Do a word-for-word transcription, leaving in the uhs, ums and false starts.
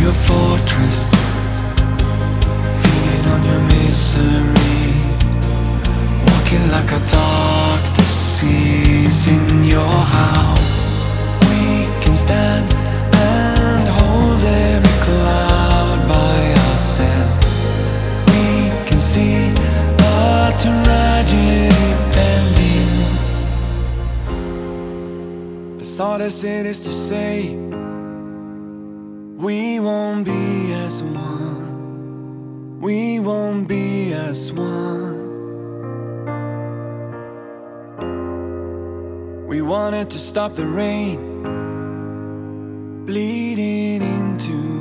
your fortress, feeding on your misery, walking like a dog that sees in your house. We can stand and hold every cloud by ourselves. We can see the tragedy bending. As hard as it is to say, we won't be as one. We won't be as one. We wanted to stop the rain bleeding into